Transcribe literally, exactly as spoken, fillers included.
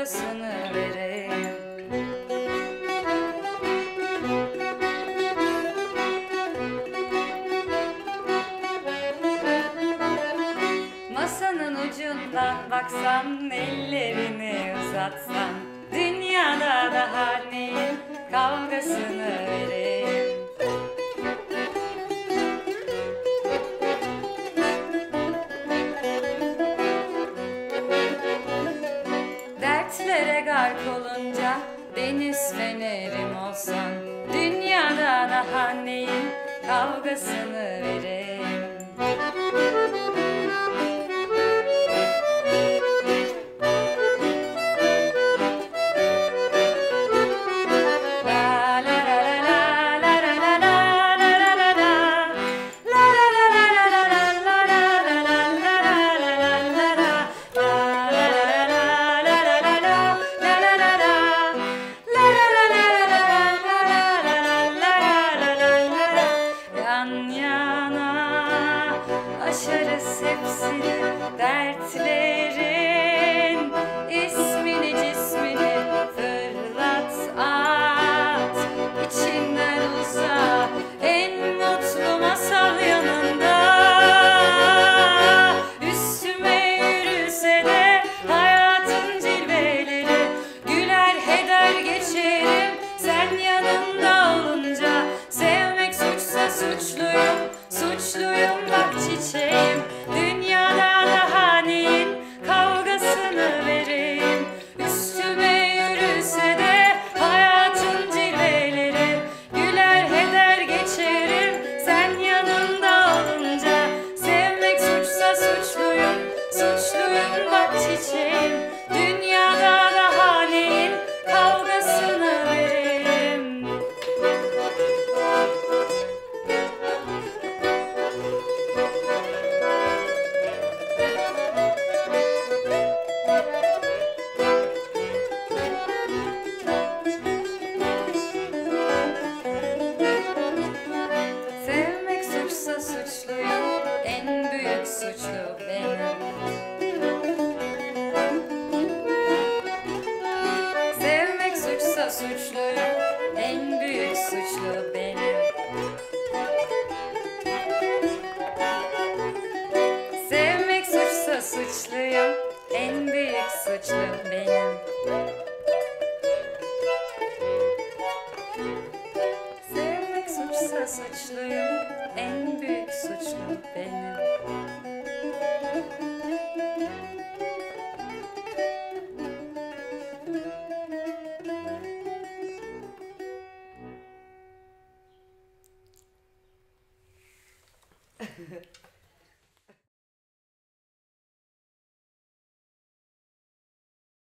kavgasını vereyim. Masanın ucundan baksan, ellerini uzatsan, dünyada daha neyin kavgasını vereyim. Dertlere gark olunca deniz fenerim olsan, dünyada daha neyin kavgasını vereyim. Aşarız hepsini, dertlerin ismini cismini fırlat at, içinden uza en mutlu masal yanında. Üstüme yürüse de hayatın cilveleri, güler heder geçerim sen yanımda olunca. Sevmek suçsa suçluyum, suçluyum bak çiçeğim, dünyada daha neyin kavgasını vereyim. Üstüme yürüse de hayatın cilveleri, güler heder geçerim sen yanımda olunca. Sevmek suçsa suçluyum, suçluyum bak çiçeğim, dünyada daha neyin kavgasını vereyim. Sevmek suçsa suçluyum, en büyük suçlu benim. Sevmek suçsa suçluyum, en büyük suçlu benim. Sevmek suçsa suçluyum, en büyük suçlu benim. Sevmek suçsa suçluyum, en büyük suçlu benim.